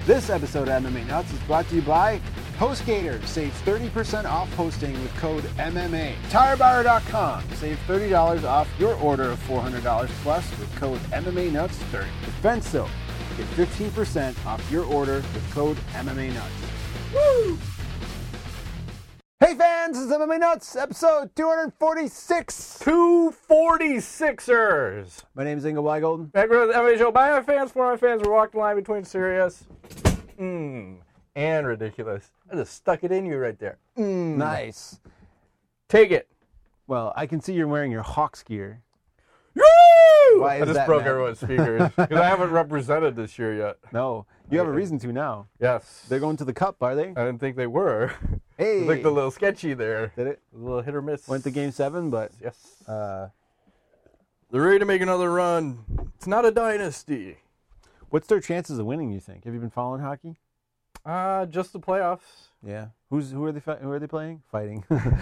This episode of MMA Nuts is brought to you by HostGator. Save 30% off hosting with code MMA. TireBuyer.com. Save $30 off your order of $400 plus with code MMA Nuts 30. Defenso. Get 15% off your order with code MMA Nuts. Woo! Hey fans, this is MMA Nuts, episode 246. 246ers. My name is Ingo Weigolden. Back with the MMA show. By my fans, for my fans, we're walking the line between serious and ridiculous. I just stuck it in you right there. Nice. Take it. Well, I can see you're wearing your Hawks gear. Woo! Why is I just that, broke Matt? everyone's speakers because I haven't represented this year yet. No, you have a reason to now. Yes. They're going to the Cup, are they? I didn't think they were. Hey. It looked a little sketchy there. Did it? A little hit or miss. Went to Game 7, but Yes. They're ready to make another run. It's not a dynasty. what's their chances of winning, you think? Have you been following hockey? Just the playoffs. Yeah. Who are they playing? Fighting.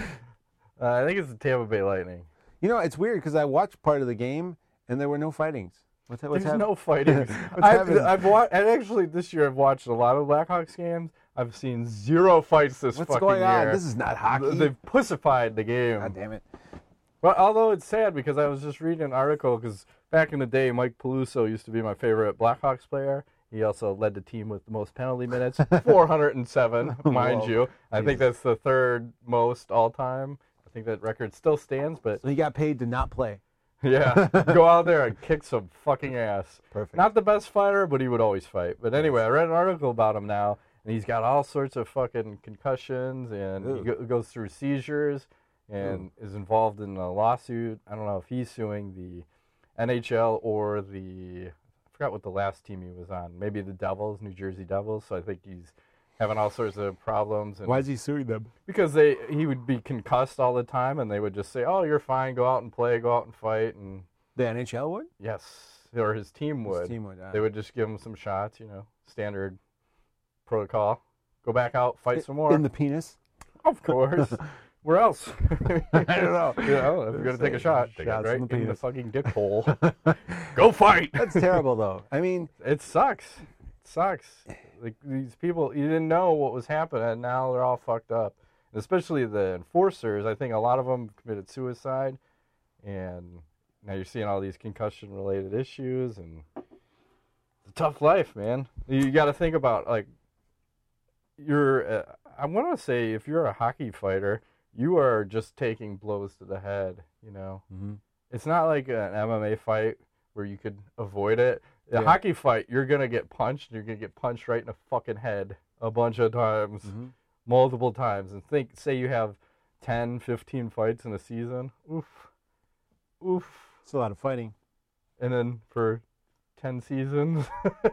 I think it's the Tampa Bay Lightning. You know, it's weird because I watched part of the game and there were no fightings. What's There's happening? no fighting. happening? I've watched, and actually this year I've watched a lot of Blackhawks games. I've seen zero fights this What's fucking going on? year. This is not hockey. They've pussified the game. God damn it. Well, although it's sad because I was just reading an article because back in the day, Mike Peluso used to be my favorite Blackhawks player. He also led the team with the most penalty minutes, 407, mind Whoa. you. I think that's the third most all time. I think that record still stands, but So he got paid to not play. yeah, go out there and kick some fucking ass. Perfect. Not the best fighter, but he would always fight. But anyway, I read an article about him now, and he's got all sorts of fucking concussions, and he goes through seizures, and is involved in a lawsuit. I don't know if he's suing the NHL or I forgot what the last team he was on. Maybe the Devils, New Jersey Devils. So I think he's having all sorts of problems. And Why is he suing them? because he would be concussed all the time, and they would just say, "Oh, you're fine. Go out and play. Go out and fight." And The NHL would? yes, or his team would. His team would. They would just give him some shots, standard protocol. Go back out, fight some more. In the penis? Of course. Where else? I don't know. if you're gonna take a shot, take it Shots right in the in the penis. fucking dick hole. Go fight. That's terrible, though. I mean, It sucks. It sucks. Like these people, you didn't know what was happening, and now they're all fucked up. And especially the enforcers. I think a lot of them committed suicide, and now you're seeing all these concussion-related issues, and it's a tough life, man. You got to think about I want to say, if you're a hockey fighter, you are just taking blows to the head. It's not like an MMA fight where you could avoid it. A hockey fight, you're going to get punched, and you're going to get punched right in the fucking head a bunch of times, multiple times. And say you have 10, 15 fights in a season. Oof. it's a lot of fighting. And then for 10 seasons.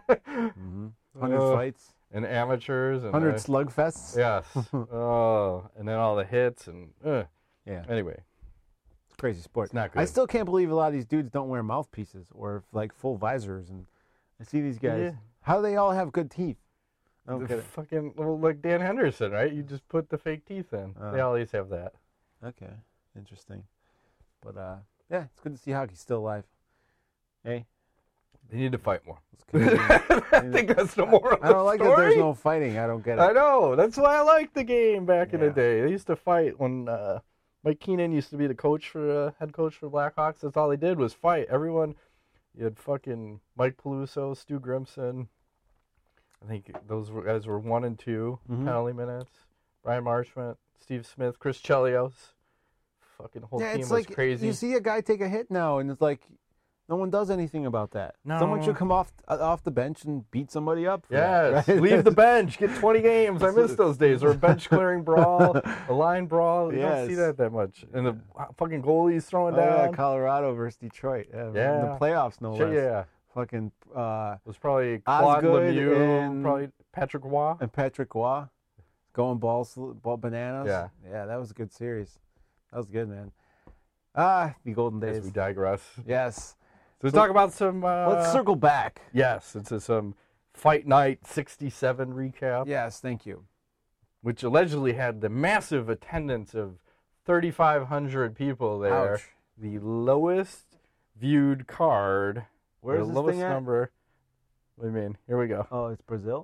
100 fights. And amateurs. And 100 slugfests. Yes. And then all the hits. And Yeah. anyway. It's a crazy sport. It's not good. I still can't believe a lot of these dudes don't wear mouthpieces or like full visors. And I see these guys. Yeah. How do they all have good teeth? I don't The get it. fucking, like Dan Henderson, right? You just put the fake teeth in. They always have that. Okay. Interesting. But, yeah, it's good to see hockey still alive. Hey. They need to fight more. It's Canadian. I think that's the moral of the I don't like that there's story. no fighting. I don't get it. I know. That's why I liked the game back in the Yeah. day. They used to fight when Mike Keenan used to be the head coach for Blackhawks. That's all they did was fight. Everyone, you had fucking Mike Peluso, Stu Grimson. I think those guys were 1 and 2 penalty minutes. Brian Marchment, Steve Smith, Chris Chelios. Fucking whole Yeah, team it's was like crazy. you see a guy take a hit now, and it's like no one does anything about that. No. Someone should come off the bench and beat somebody up. For Yes, that, right? leave the bench, get 20 games. I miss those days. Or a bench clearing brawl, a line brawl. You don't see Yes. that much. And the fucking goalies throwing Oh, yeah, down. Colorado versus Detroit. Yeah, in Yeah. the playoffs, no less. Yeah, Fucking it was probably Claude Osgood Lemieux, and- probably Patrick Waugh. and Patrick Waugh going ball bananas. Yeah. yeah, that was a good series. That was good, man. The golden As days. we digress. Yes. So let's talk about some. Let's circle back. Yes, it's some Fight Night 67 recap, Yes, thank you. which allegedly had the massive attendance of 3,500 people there. Ouch. The lowest viewed card. Where's the this lowest thing at? number. What do you mean? Here we go. Oh, it's Brazil?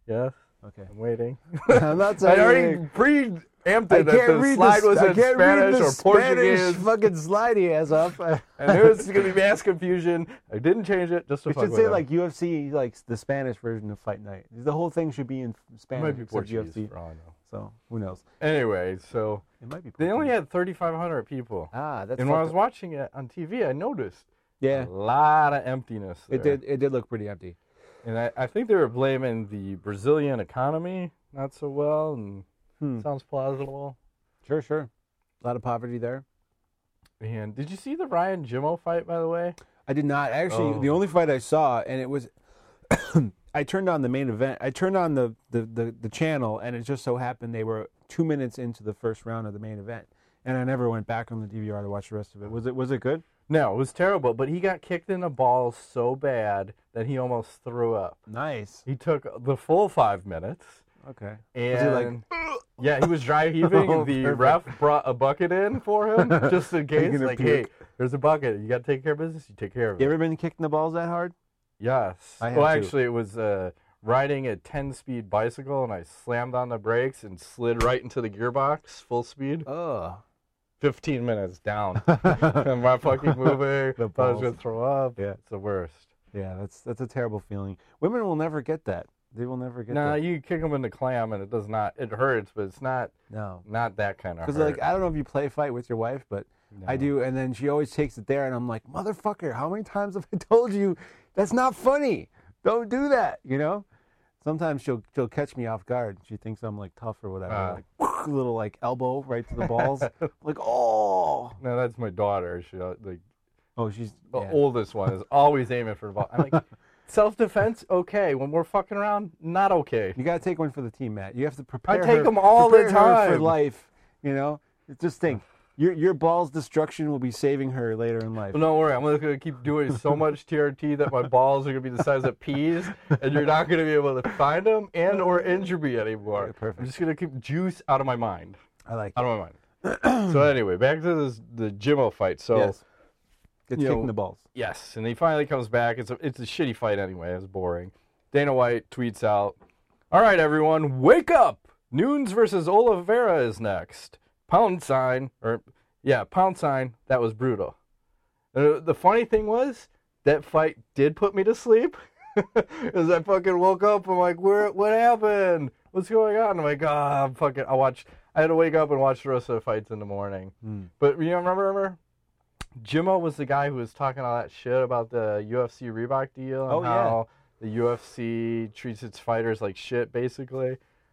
Yes. Okay. I'm waiting. I'm not I saying already preempted that the slide was in Spanish or Portuguese. Fucking slide he has up. I knew it was going to be mass confusion. I didn't change it just to We fuck should with say them. like UFC, like the Spanish version of Fight Night. The whole thing should be in It Spanish. might be except Portuguese UFC. for all I know. So who knows? Anyway, so It might be. they only Portuguese. had 3,500 people. Ah, that's. And when I was fucked up. watching it on TV, I noticed Yeah, a lot of emptiness there. it did look pretty empty. And I think they were blaming the Brazilian economy not so well, and sounds plausible. Sure. A lot of poverty there. And did you see the Ryan Jimmo fight, by the way? I did not actually. Oh. The only fight I saw, and it was, I turned on the main event. I turned on the channel, and it just so happened they were 2 minutes into the first round of the main event, and I never went back on the DVR to watch the rest of it. Was it good? No, it was terrible, but he got kicked in the balls so bad that he almost threw up. Nice. He took the full 5 minutes. Okay. And Was he like? yeah, he was dry heaving, Oh, and the perfect. ref brought a bucket in for him just in case. Taking a Like, hey, puke. there's a bucket. You got to take care of business. You take care of You it. ever been kicked in the balls that hard? Yes. I have Well, too. actually, it was riding a 10-speed bicycle, and I slammed on the brakes and slid right into the gearbox, full speed. Ugh. 15 minutes down. And my fucking moving. The Thought I was balls. going to throw up. Yeah. It's the worst. Yeah, that's a terrible feeling. Women will never get that. They will never get Nah, that. you kick them in the clam, and it does not. It hurts, but it's not No. that kind of hurt. Because like I don't know if you play fight with your wife, but I No. do, and then she always takes it there, and I'm like, motherfucker, how many times have I told you that's not funny? Don't do that, you know. Sometimes she'll catch me off guard. She thinks I'm like tough or whatever, like little like elbow right to the balls, like oh. No, that's my daughter. She like Oh, she's the yeah. oldest one is always aiming for the ball. I'm like, self-defense, okay. When we're fucking around, not okay. You gotta take one for the team, Matt. You have to prepare. I take her- them all the prepare her for time. life. You know, just think. Your ball's destruction will be saving her later in life. But don't worry, I'm going to keep doing so much TRT that my balls are going to be the size of peas, and you're not going to be able to find them and or injure me anymore. Yeah, perfect. I'm just going to keep juice out of my mind. I like Out of my mind. So anyway, back to the Jimmo fight. So yes. Gets you kicked know, in the balls. yes, and he finally comes back. It's a shitty fight anyway. It's boring. Dana White tweets out, "All right, everyone, wake up! Nunes versus Oliveira is next. Pound sign, pound sign. That was brutal." The funny thing was that fight did put me to sleep. As I fucking woke up, I'm like, what happened? What's going on? I'm like, I had to wake up and watch the rest of the fights in the morning. But you know, remember? Jimmo was the guy who was talking all that shit about the UFC Reebok deal and Oh, yeah. how the UFC treats its fighters like shit, basically.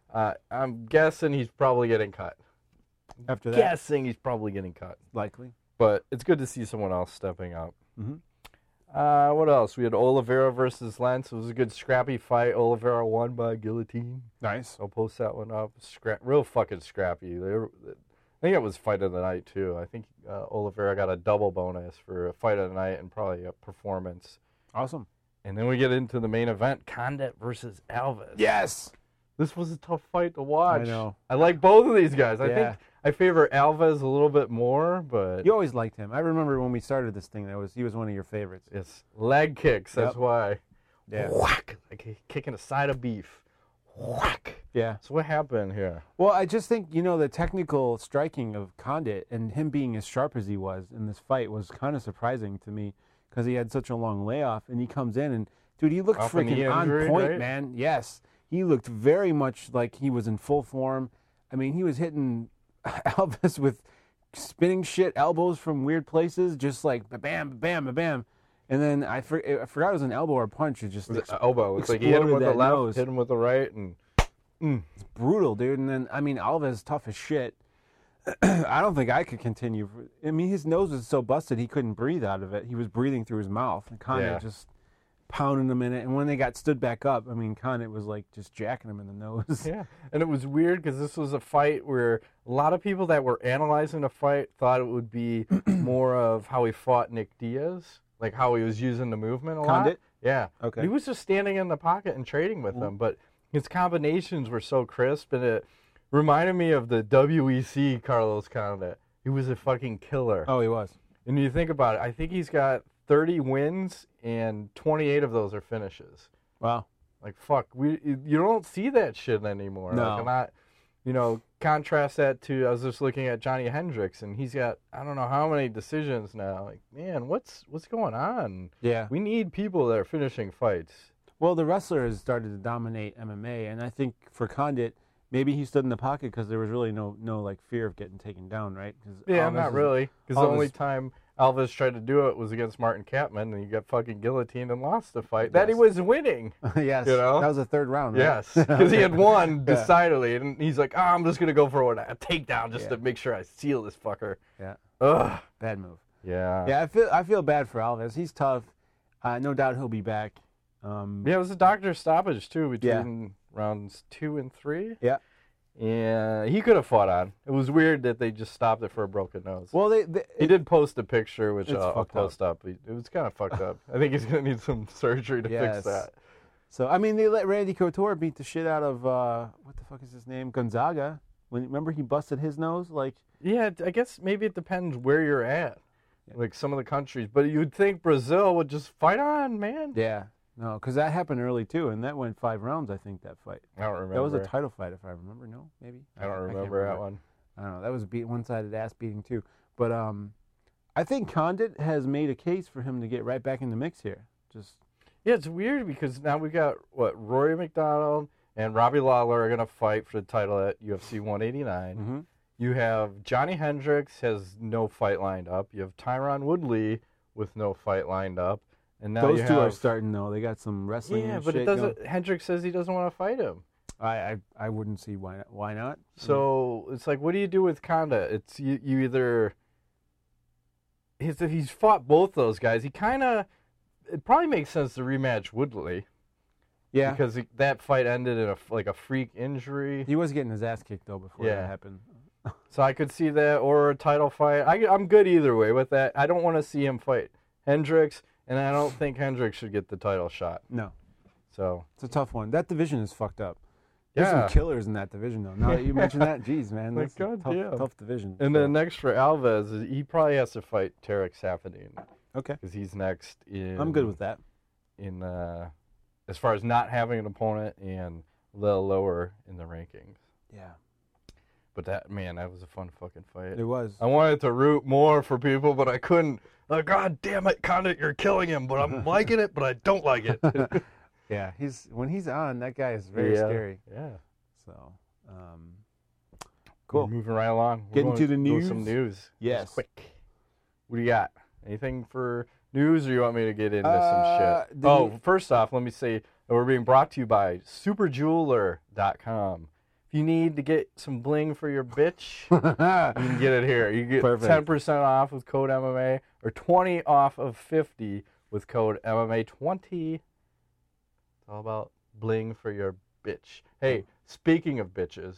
I'm guessing he's probably getting cut. After that, Guessing he's probably getting cut. likely. But it's good to see someone else stepping up. Mhm. What else? We had Oliveira versus Lentz. It was a good scrappy fight. Oliveira won by guillotine. Nice. I'll post that one up. Real fucking scrappy. I think it was fight of the night too. I think Oliveira got a double bonus for a fight of the night and probably a performance. Awesome. And then we get into the main event: Condit versus Alves. Yes. This was a tough fight to watch. I know. I like both of these guys. I Yeah. think I favor Alves a little bit more, but You always liked him. I remember when we started this thing. He was one of your favorites. it's leg kicks. That's Yep. why. Yeah. Whack! Like kicking a side of beef. Whack! Yeah. So what happened here? Well, I just think, the technical striking of Condit and him being as sharp as he was in this fight was kind of surprising to me because he had such a long layoff and he comes in and, dude, he looked Off a knee freaking on injury, point, right? man. Yes. He looked very much like he was in full form. I mean, he was hitting Alves with spinning shit elbows from weird places, just like bam, bam, bam. And then I forgot it was an elbow or a punch. It just It was elbow. It's like he hit him exploded with the that left, nose. hit him with the right, and It's brutal, dude. And then, I mean, Alves tough as shit. I don't think I could continue. I mean, his nose was so busted he couldn't breathe out of it. He was breathing through his mouth. And Condit Yeah. just pounding him in it. And when they got stood back up, I mean, Condit was like just jacking him in the nose. yeah. And it was weird because this was a fight where a lot of people that were analyzing the fight thought it would be more of how he fought Nick Diaz, like how he was using the movement a lot. Condit? Yeah. Okay. He was just standing in the pocket and trading with them, but his combinations were so crisp, and it reminded me of the WEC Carlos Condit. He was a fucking killer. Oh, he was. And you think about it, I think he's got 30 wins, and 28 of those are finishes. Wow. Like, fuck, you don't see that shit anymore. No. Like, I'm not, contrast that to, I was just looking at Johnny Hendricks, and he's got, I don't know how many decisions now. Like, man, what's going on? Yeah. We need people that are finishing fights. Well, the wrestler has started to dominate MMA, and I think for Condit, maybe he stood in the pocket because there was really no like fear of getting taken down, right? Yeah, not really. Because the only time Alves tried to do it was against Martin Kampmann, and he got fucking guillotined and lost the fight. That he was winning. Yes, that was the third round, right? Yes, because he had won decidedly, and he's like, I'm just going to go for a takedown just to make sure I seal this fucker. Yeah. Ugh. Bad move. Yeah. Yeah, I feel bad for Alves. He's tough. No doubt he'll be back. Yeah, it was a doctor's stoppage, too, between rounds 2 and 3. Yeah. And he could have fought on. It was weird that they just stopped it for a broken nose. Well, he did post a picture, which I'll post up. It was kind of fucked up. I think he's going to need some surgery to fix that. So, I mean, they let Randy Couture beat the shit out of, what the fuck is his name? Gonzaga. Remember he busted his nose? Yeah, I guess maybe it depends where you're at. Like some of the countries. But you'd think Brazil would just fight on, man. Yeah. No, because that happened early, too, and that went 5 rounds, I think, that fight. I don't remember. That was a title fight, if I remember. No, maybe? I don't remember that one. I don't know. That was a one-sided ass beating, too. But I think Condit has made a case for him to get right back in the mix here. Yeah, it's weird because now we got, Rory McDonald and Robbie Lawler are going to fight for the title at UFC 189. Mm-hmm. You have Johnny Hendricks has no fight lined up. You have Tyron Woodley with no fight lined up. And now those two are starting, though. They got some wrestling. Yeah, but it doesn't. Hendricks says he doesn't want to fight him. I wouldn't see why not. So it's like, what do you do with Condit? It's you either. He's fought both those guys. He kind of. It probably makes sense to rematch Woodley. Yeah. Because that fight ended in a freak injury. He was getting his ass kicked though before that happened. So I could see that, or a title fight. I'm good either way with that. I don't want to see him fight Hendricks. And I don't think Hendricks should get the title shot. No. So it's a tough one. That division is fucked up. There's some killers in that division, though. Now that you mention that, geez, man. That's a tough division. And then next for Alves, he probably has to fight Tarek Saffiedine. Okay. Because he's next in... I'm good with that. As far as not having an opponent and a little lower in the rankings. Yeah. But that was a fun fucking fight. It was. I wanted to root more for people, but I couldn't. God damn it, Condit, you're killing him, but I'm liking it, but I don't like it. Yeah, when he's on, that guy is very scary. Yeah. So, cool. We're moving right along. Getting to the news. Some news. Yes. Just quick. What do you got? Anything for news, or you want me to get into some shit? First off, let me say that we're being brought to you by superjeweler.com. If you need to get some bling for your bitch, you can get it here. You get 10% off with code MMA, or 20 off of 50 with code MMA20. It's all about bling for your bitch. Hey, speaking of bitches,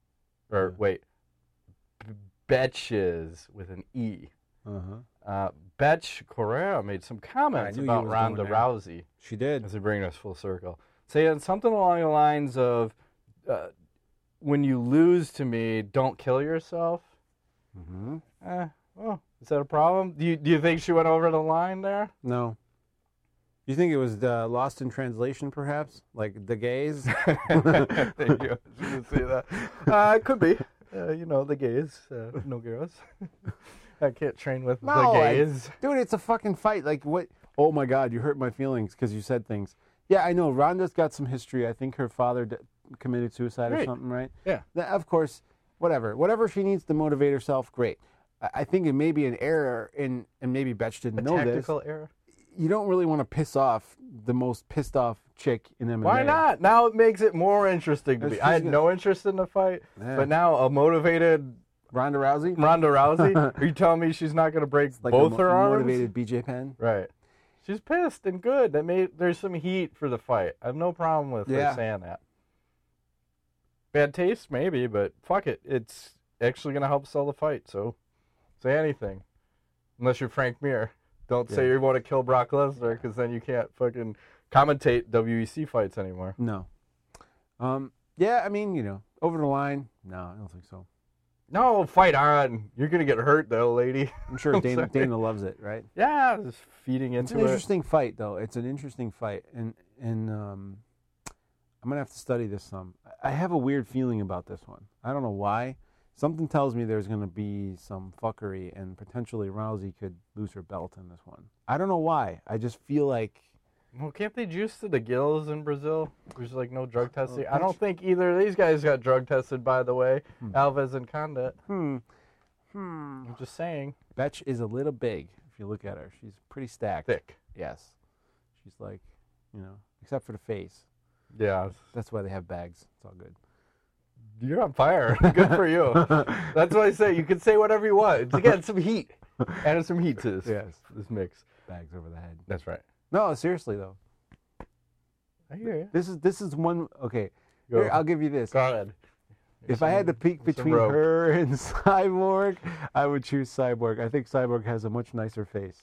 betches with an E. Betch Correa made some comments about Ronda Rousey. She did. As they bring us full circle. Saying something along the lines of, when you lose to me, don't kill yourself. Mm-hmm. Is that a problem? Do you think she went over the line there? No. You think it was lost in translation, perhaps? Like the gays? Thank you. I didn't see that. It could be. The gays. No girls. I can't train with the gays. Dude, it's a fucking fight. Like, what? Oh, my God, you hurt my feelings because you said things. Yeah, I know. Ronda's got some history. I think her father committed suicide or something, right? Yeah. Of course, whatever she needs to motivate herself, great. I think it may be an error, and maybe Betch didn't know this. A tactical error? You don't really want to piss off the most pissed off chick in MMA. Why not? Now it makes it more interesting to me. I had no interest in the fight, but now a motivated Ronda Rousey? Are you telling me she's not going to break both her arms? Motivated BJ Penn? Right. She's pissed and good. There's some heat for the fight. I have no problem with her saying that. Bad taste, maybe, but fuck it. It's actually going to help sell the fight, so say anything. Unless you're Frank Mir. Don't say you want to kill Brock Lesnar, because then you can't fucking commentate WEC fights anymore. No. Yeah, I mean, over the line. No, I don't think so. No, fight on. You're going to get hurt, though, lady. I'm sure Dana loves it, right? Yeah, just feeding into it. It's an interesting fight, though. It's an interesting fight. And I'm gonna have to study this some. I have a weird feeling about this one. I don't know why. Something tells me there's gonna be some fuckery, and potentially Rousey could lose her belt in this one. I don't know why. I just feel like. Well, can't they juice to the gills in Brazil? There's like no drug testing. I don't think either of these guys got drug tested, by the way. Alves and Condit. I'm just saying. Betch is a little big if you look at her. She's pretty stacked. Thick. Yes. She's like, except for the face. Yeah. That's why they have bags. It's all good. You're on fire. Good for you. That's what I say. You can say whatever you want. To get some heat. Add some heat to this mix. Bags over the head. That's right. No, seriously though. I hear you. This is one. Okay, here, I'll give you this. Go ahead. If I had to pick between her and Cyborg, I would choose Cyborg. I think Cyborg has a much nicer face.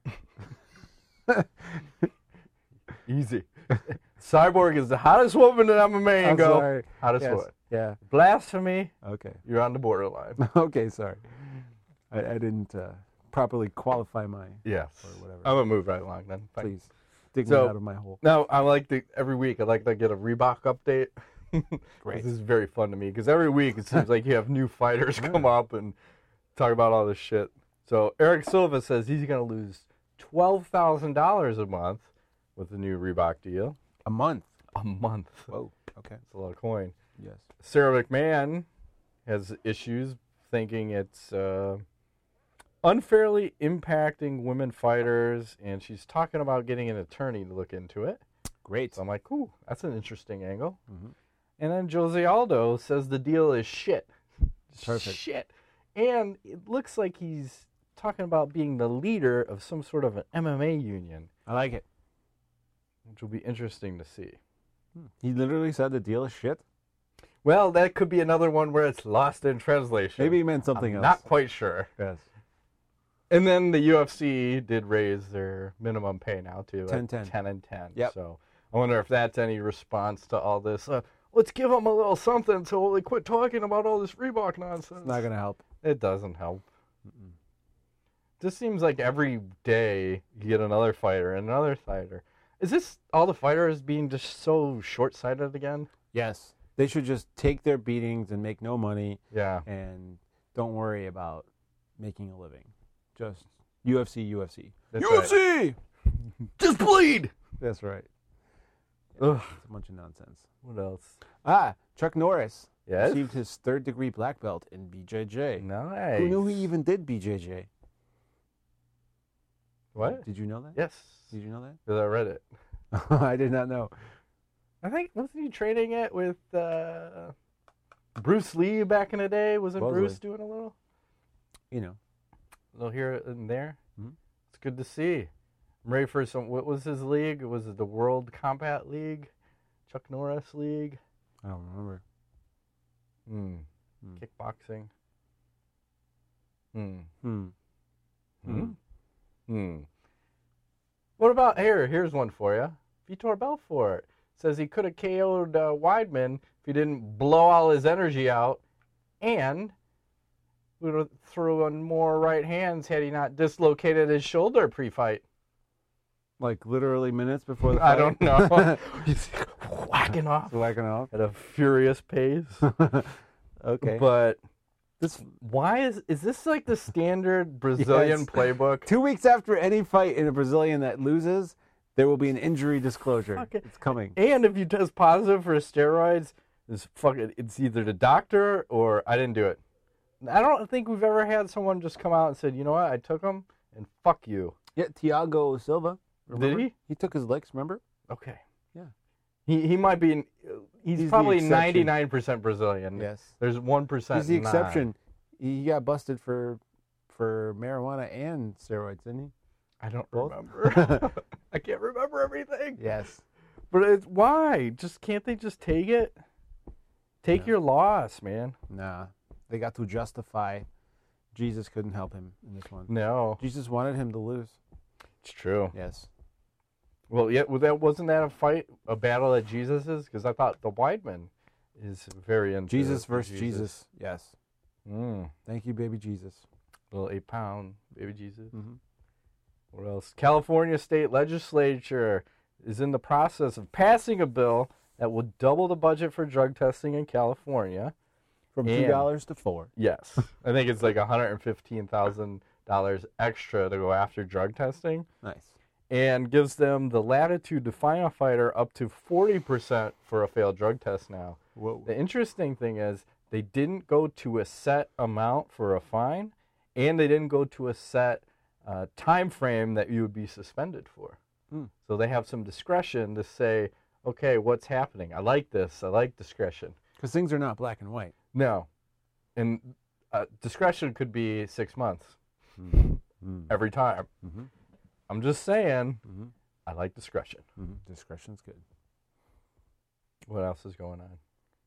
Easy. Cyborg is the hottest woman in MMA. I'm sorry. Hottest woman. Yeah. Blasphemy. Okay. You're on the borderline. Okay, sorry. I didn't properly qualify my. Yes. Or whatever. I'm gonna move right along then. Fine. Please, dig me out of my hole. No, I like every week. I like to get a Reebok update. Great. This is very fun to me because every week it seems like you have new fighters come up and talk about all this shit. So Eric Silva says he's gonna lose $12,000 a month with the new Reebok deal. A month. A month. Whoa. Okay. That's a lot of coin. Yes. Sarah McMahon has issues thinking it's unfairly impacting women fighters, and she's talking about getting an attorney to look into it. Great. So I'm like, cool, that's an interesting angle. Mm-hmm. And then Jose Aldo says the deal is shit. Perfect. Shit. And it looks like he's talking about being the leader of some sort of an MMA union. I like it. Which will be interesting to see. He literally said the deal is shit? Well, that could be another one where it's lost in translation. Maybe he meant something else. Not quite sure. Yes. And then the UFC did raise their minimum pay now to 10-10. 10 and 10. Yep. So I wonder if that's any response to all this. Let's give them a little something so they quit talking about all this Reebok nonsense. It's not going to help. It doesn't help. Just seems like every day you get another fighter and another fighter. Is this all the fighters being just so short-sighted again? Yes. They should just take their beatings and make no money. Yeah. And don't worry about making a living. Just UFC. That's UFC! Right. Just bleed! That's right. Ugh. It's a bunch of nonsense. What else? Chuck Norris. Yes? Received his third-degree black belt in BJJ. Nice. Who knew he even did BJJ? What? Did you know that? Yes. Did you know that? Because I read it. I did not know. I think, wasn't he training it with Bruce Lee back in the day? Wasn't Bruce doing a little? You know. A little here and there? Mm-hmm. It's good to see. I'm ready for some, what was his league? Was it the World Combat League? Chuck Norris League? I don't remember. Kickboxing? What about, here's one for you. Vitor Belfort says he could have KO'd Weidman if he didn't blow all his energy out, and would have threw in more right hands had he not dislocated his shoulder pre-fight. Like literally minutes before the fight? I don't know. He's whacking off. Whacking off? At a furious pace. Okay. But why is this like the standard Brazilian playbook? 2 weeks after any fight in a Brazilian that loses, there will be an injury disclosure. Okay. It's coming. And if you test positive for steroids, it's either the doctor or I didn't do it. I don't think we've ever had someone just come out and said, you know what, I took them and fuck you. Yeah, Thiago Silva. Remember? Did he? He took his licks, remember? Okay. Yeah. He might be, he's probably 99% Brazilian. Yes. There's 1% He's the exception. He got busted for marijuana and steroids, didn't he? I don't remember. I can't remember everything. Yes. But why? Can't they just take it? Take your loss, man. Nah. They got to justify Jesus couldn't help him in this one. No. Jesus wanted him to lose. It's true. Yes. Well, yeah, wasn't that a battle at Jesus's? Because I thought the Weidman is very into Jesus versus Jesus. Yes. Mm. Thank you, baby Jesus. Little 8-pound baby Jesus. Mm-hmm. What else? California State Legislature is in the process of passing a bill that will double the budget for drug testing in California. From $2 to $4. Yes. I think it's like $115,000 extra to go after drug testing. Nice. And gives them the latitude to fine a fighter up to 40% for a failed drug test now. Whoa. The interesting thing is they didn't go to a set amount for a fine, and they didn't go to a set time frame that you would be suspended for. So they have some discretion to say, okay, what's happening? I like this. I like discretion. Because things are not black and white. No. And discretion could be 6 months every time. I'm just saying, I like discretion. Discretion's good. What else is going on?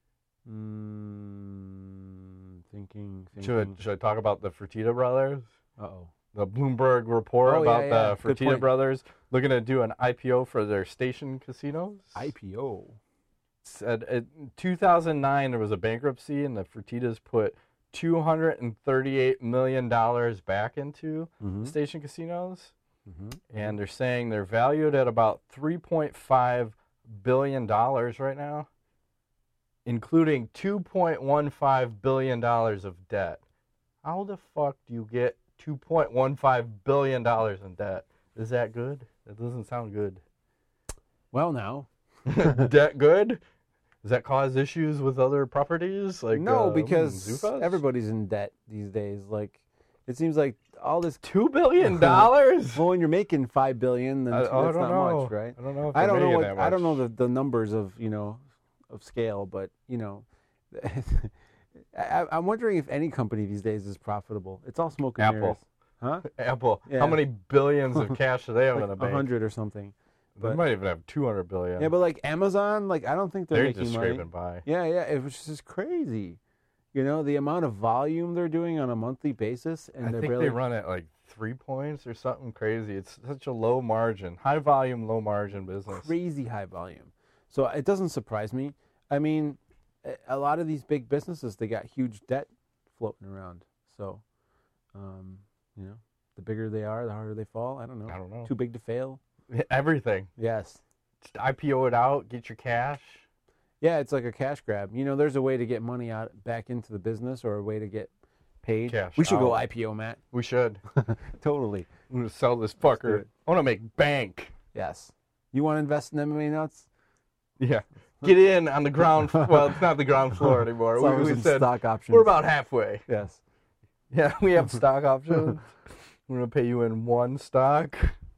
Thinking. Should I talk about the Fertitta brothers? Uh-oh. The Bloomberg report about the Good Fertitta point. brothers looking to do an IPO for their station casinos. IPO. Said in 2009 there was a bankruptcy and the Fertittas put $238 million back into station casinos. And they're saying they're valued at about $3.5 billion right now, including $2.15 billion of debt. How the fuck do you get $2.15 billion in debt? Is that good? That doesn't sound good. Well, now. Debt good? Does that cause issues with other properties? Like no, because Zufas? everybody's in debt these days. Like, it seems like all this. $2 billion? Well, when you're making $5 billion, then that's don't not know. much, right? I don't know. If I don't know they're what making that I don't much. know the numbers of of scale, but I'm wondering if any company these days is profitable. It's all smoke and mirrors. Huh? Apple. Yeah. How many billions of cash do they have in the bank? 100 or something. They might even have 200 billion. Yeah, but like Amazon, like I don't think they're making just money. scraping by. Yeah, it was just crazy. The amount of volume they're doing on a monthly basis, and I think they run at like 3 points or something crazy. It's such a low margin, high volume, low margin business. Crazy high volume. So it doesn't surprise me. I mean, a lot of these big businesses, they got huge debt floating around. So, the bigger they are, the harder they fall. I don't know. Too big to fail. Everything. Yes. Just IPO it out, get your cash. Yeah, it's like a cash grab. There's a way to get money back into the business, or a way to get paid. Cash we should go out. IPO, Matt. We should. Totally. I'm going to sell this fucker. I want to make bank. Yes. You want to invest in MMA nuts? Yeah. Get in on the ground. Well, it's not the ground floor anymore. We said stock options. we're about halfway. Yes. Yeah, we have stock options. We're going to pay you in one stock.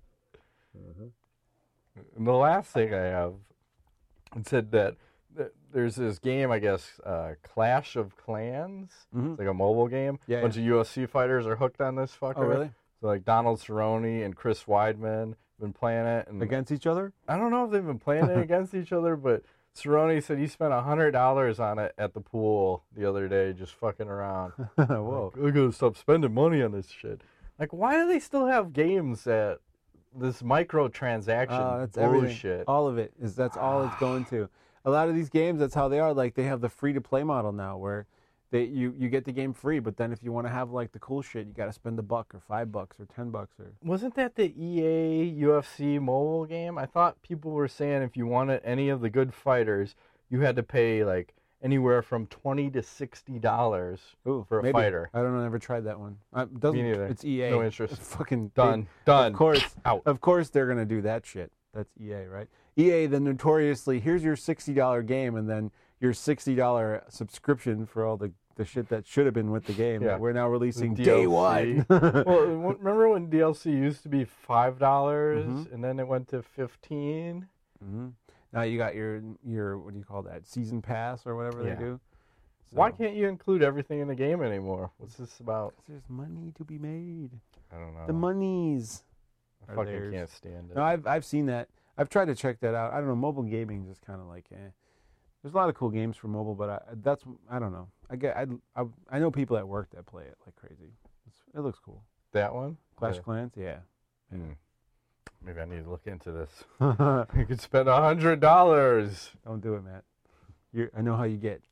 And the last thing I have, it said that there's this game, I guess, Clash of Clans. It's like a mobile game. Yeah, a bunch of UFC fighters are hooked on this fucker. Oh, really? So like Donald Cerrone and Chris Weidman have been playing it. And Against each other? I don't know if they've been playing it against each other, but Cerrone said he spent $100 on it at the pool the other day just fucking around. Whoa. Like, I gotta stop spending money on this shit. Like, why do they still have games that this microtransaction That's bullshit? everything. All of it that's all it's going to. A lot of these games, that's how they are. Like, they have the free-to-play model now, where you get the game free, but then if you want to have like the cool shit, you got to spend $1 or $5 or $10 or. Wasn't that the EA UFC mobile game? I thought people were saying if you wanted any of the good fighters, you had to pay like anywhere from $20 to $60 for a fighter. I don't know. I never tried that one. Me neither. It's EA. No interest. It's fucking Done. Of course. Out. Of course they're gonna do that shit. That's EA, right? EA, then notoriously, here's your $60 game, and then your $60 subscription for all the shit that should have been with the game that we're now releasing day one. Well, remember when DLC used to be $5 and then it went to $15? Now you got your what do you call that, season pass or whatever they do. So, why can't you include everything in the game anymore? What's this about? There's money to be made. I don't know. The monies. I fucking can't stand it. No, I've seen that. I've tried to check that out. I don't know. Mobile gaming is just kind of like, There's a lot of cool games for mobile, but I don't know. I know people at work that play it like crazy. It looks cool. That one? Clash of Clans, yeah. Maybe I need to look into this. You could spend $100. Don't do it, Matt. I know how you get.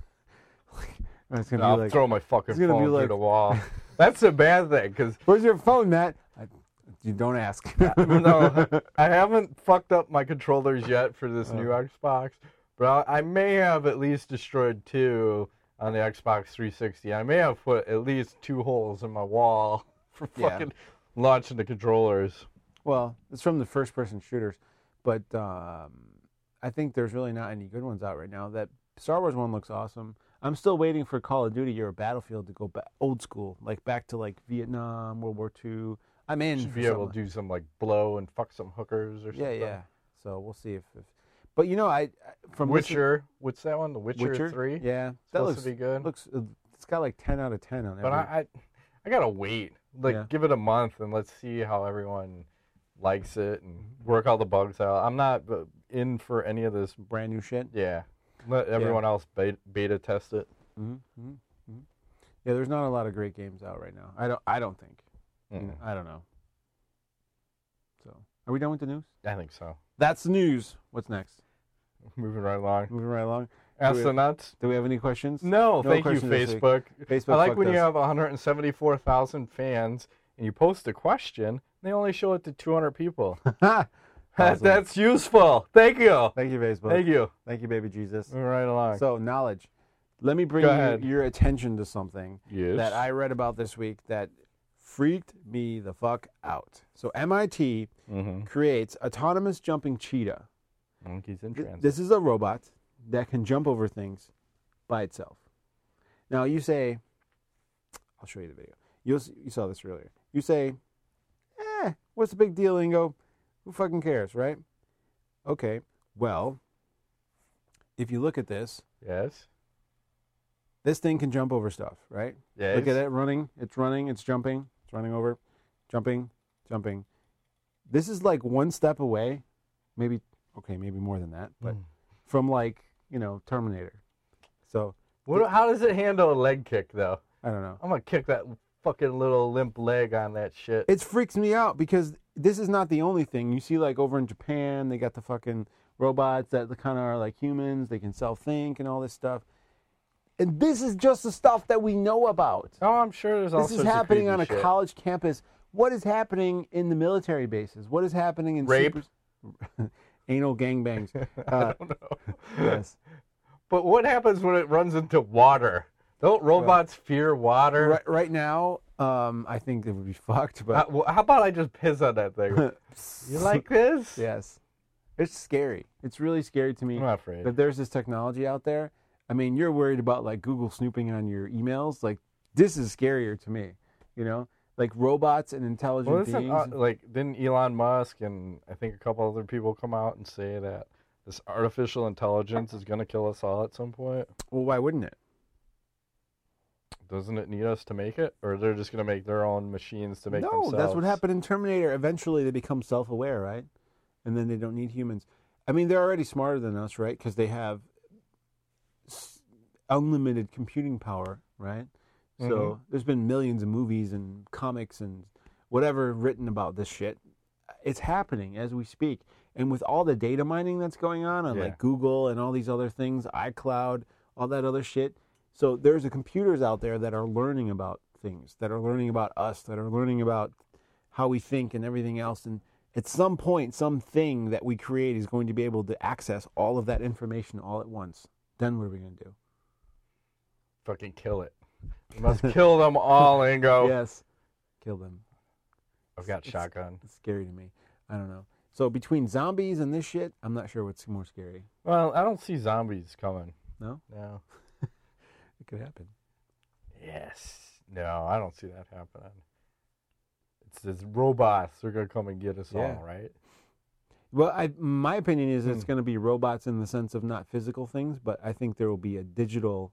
I'll throw my fucking phone through the wall. That's a bad thing, because... Where's your phone, Matt? You don't ask. No, I haven't fucked up my controllers yet for this new Xbox, But I may have at least destroyed 2 on the Xbox 360. I may have put at least 2 holes in my wall for fucking launching the controllers. Well, it's from the first-person shooters, but I think there's really not any good ones out right now. That Star Wars one looks awesome. I'm still waiting for Call of Duty or Battlefield to go back old school, like back to like Vietnam, World War II. I'm in. Should be able to do some like blow and fuck some hookers or something. Yeah. So we'll see if but you know, I from Witcher. What's that one? The Witcher 3. Yeah, that looks to be good. It's got like 10 out of 10 on it. But I gotta wait. Like give it a month and let's see how everyone likes it and work all the bugs out. I'm not in for any of this brand new shit. Yeah. Let everyone else beta test it. Mm-hmm. Yeah, there's not a lot of great games out right now. I don't think. I don't know. So, are we done with the news? I think so. That's the news. What's next? Moving right along. Ask the nuts. Do we have any questions? No, thank you, Facebook. Facebook. I like when you have 174,000 fans and you post a question, they only show it to 200 people. Awesome. That's useful. Thank you. Thank you, Facebook. Thank you. Thank you, baby Jesus. Moving right along. So, knowledge. Let me bring your attention to something that I read about this week that freaked me the fuck out. So, MIT creates autonomous jumping cheetah. Monkeys in transit. This is a robot that can jump over things by itself. Now, you say, I'll show you the video. You saw this earlier. You say, what's the big deal? And you go, who fucking cares, right? Okay, well, if you look at this. Yes. This thing can jump over stuff, right? Yes. Look at it running. It's running. It's jumping. It's running over. Jumping. This is like one step away. Maybe more than that. But from like, Terminator. So. How does it handle a leg kick, though? I don't know. I'm going to kick that fucking little limp leg on that shit. It freaks me out because this is not the only thing. You see, like, over in Japan, they got the fucking robots that kind of are like humans. They can self-think and all this stuff. And this is just the stuff that we know about. Oh, I'm sure there's all sorts of This is happening on a shit. college campus. What is happening in the military bases? What is happening in rape? Anal gangbangs. I don't know. Yes. But what happens when it runs into water? Don't robots fear water? Right now, I think they would be fucked. But how about I just piss on that thing? You like this? Yes. It's scary. It's really scary to me. I'm not afraid. That there's this technology out there. I mean, you're worried about like Google snooping on your emails. Like, this is scarier to me. Like robots and intelligent beings. Didn't Elon Musk and I think a couple other people come out and say that this artificial intelligence is going to kill us all at some point? Well, why wouldn't it? Doesn't it need us to make it? Or they're just going to make their own machines to make themselves? No, that's what happened in Terminator. Eventually, they become self-aware, right? And then they don't need humans. I mean, they're already smarter than us, right? Because they have unlimited computing power, right? So there's been millions of movies and comics and whatever written about this shit. It's happening as we speak. And with all the data mining that's going on like Google and all these other things, iCloud, all that other shit. So there's the computers out there that are learning about things, that are learning about us, that are learning about how we think and everything else. And at some point, something that we create is going to be able to access all of that information all at once. Then what are we going to do? Fucking kill it. We must kill them all, Ingo. Yes. Kill them. I've got shotgun. It's scary to me. I don't know. So between zombies and this shit, I'm not sure what's more scary. Well, I don't see zombies coming. No? No. It could happen. Yes. No, I don't see that happening. It's robots. They're going to come and get us all, right? Well, my opinion is it's going to be robots in the sense of not physical things, but I think there will be a digital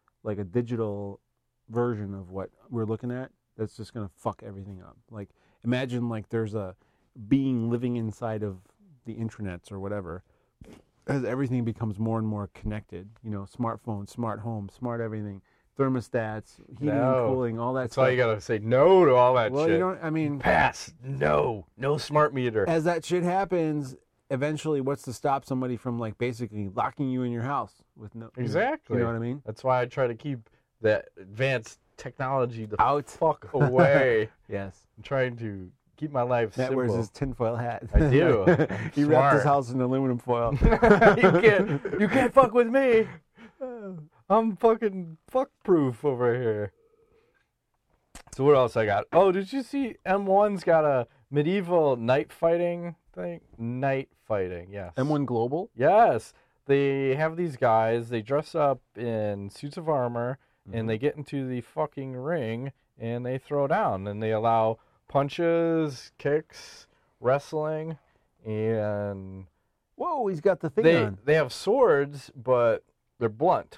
version of what we're looking at that's just going to fuck everything up. Like, imagine like there's a being living inside of the intranets or whatever, as everything becomes more and more connected. Smartphones, smart homes, smart everything, thermostats, heating and cooling, all that stuff. That's all you got to say no to all that shit. Well, pass. No smart meter. As that shit happens, eventually what's to stop somebody from like basically locking you in your house with no... Exactly. You know what I mean? That's why I try to keep that advanced technology the out fuck away. Yes. I'm trying to keep my life Matt simple. wears his tinfoil hat. I do. He wrapped his house in aluminum foil. you can't fuck with me. I'm fucking fuck-proof over here. So what else I got? Oh, did you see M1's got a medieval night fighting thing? Night fighting, yes. M1 Global? Yes. They have these guys, they dress up in suits of armor, and they get into the fucking ring, and they throw down. And they allow punches, kicks, wrestling, and... Whoa, he's got the thing on. They have swords, but they're blunt.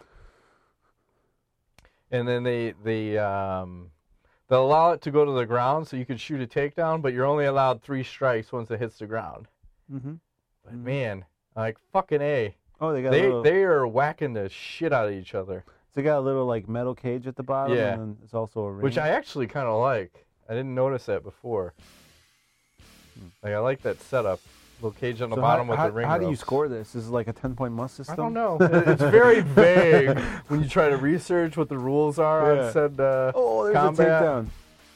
And then they'll allow it to go to the ground, so you can shoot a takedown, but you're only allowed 3 strikes once it hits the ground. Mm-hmm. But man, like fucking A. Oh, they are whacking the shit out of each other. So they got a little like metal cage at the bottom, Yeah. and then it's also a ring. Which I actually kind of like. I didn't notice that before. Like I like that setup. Little cage on the bottom with the ring. How do you ropes. score this? Is it like a 10-point must system? I don't know. It's very vague when you try to research what the rules are on said There's combat. a takedown.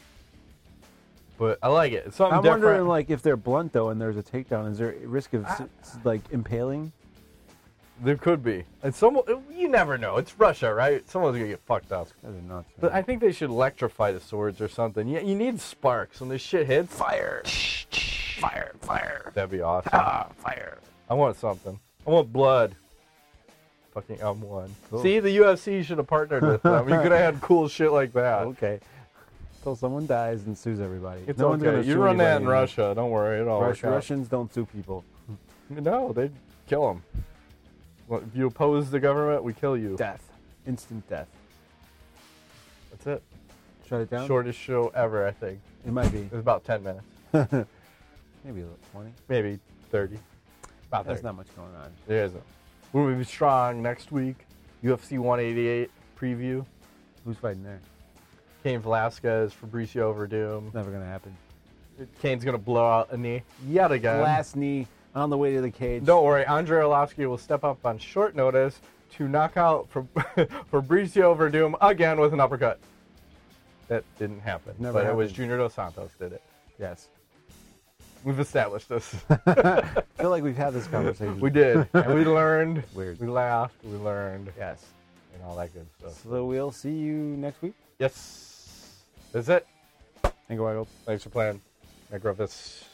But I like it. It's something I'm different. wondering, like, if they're blunt though, and there's a takedown, is there a risk of like impaling? There could be. And you never know. It's Russia, right? Someone's going to get fucked up. Those are nuts. But I think they should electrify the swords or something. You need sparks. When this shit hits, fire. Fire, fire. That'd be awesome. Fire. I want something. I want blood. Fucking M1. Cool. See, the UFC should have partnered with them. You could have had cool shit like that. Okay. Until someone dies and sues everybody. It's no one's okay. gonna You sue run that in anybody. Russia. Don't worry. It'll all work out. Russians don't sue people. No, they'd kill them. Well, if you oppose the government, we kill you. Death. Instant death. That's it. Shut it down? Shortest show ever, I think. It might be. It was about 10 minutes. Maybe 20. Maybe 30. About 30. There's not much going on. There isn't. We'll be strong next week. UFC 188 preview. Who's fighting there? Cain Velasquez, Fabricio Verdum. It's never going to happen. Kane's going to blow out a knee yet again. Last knee on the way to the cage. Don't worry, Andrei Arlovsky will step up on short notice to knock out Fabricio Verdum again with an uppercut. That didn't happen. Never It was happened. Junior Dos Santos did it. Yes. We've established this. I feel like we've had this conversation. We did. And we learned. Weird. We laughed. We learned. Yes. And all that good stuff. So we'll see you next week. Yes. That's it. Thank you, Michael. Thanks for playing. Make this.